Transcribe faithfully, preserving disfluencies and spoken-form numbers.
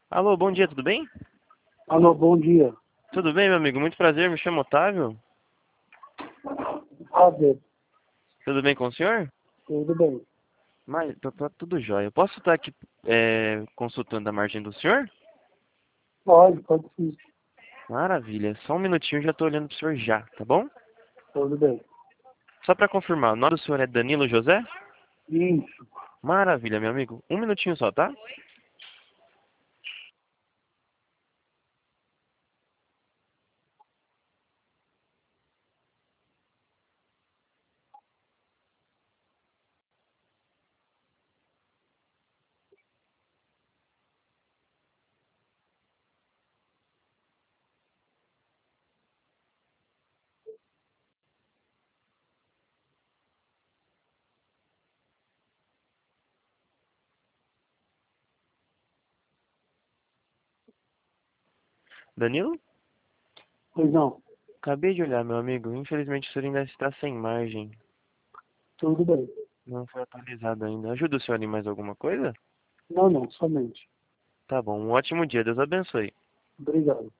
Alô, bom dia, tudo bem? Alô, bom dia. Tudo bem, meu amigo? Muito prazer, me chamo Otávio. Prazer, Tudo bem com o senhor? tudo bem? Mas tá, tá tudo jóia. Eu posso estar aqui é, consultando a margem do senhor? Pode, pode sim, Maravilha. Só um minutinho, já estou olhando pro senhor já, tá bom? tudo bem. Só para confirmar, o nome do senhor é Danilo José? Isso, Maravilha, meu amigo. Um minutinho só, tá? Danilo? pois não, Acabei de olhar, meu amigo. Infelizmente o senhor ainda está sem margem. tudo bem. Não foi atualizado ainda. Ajuda o senhor em mais alguma coisa? Não, não, somente. Tá bom. Um ótimo dia. Deus abençoe. Obrigado.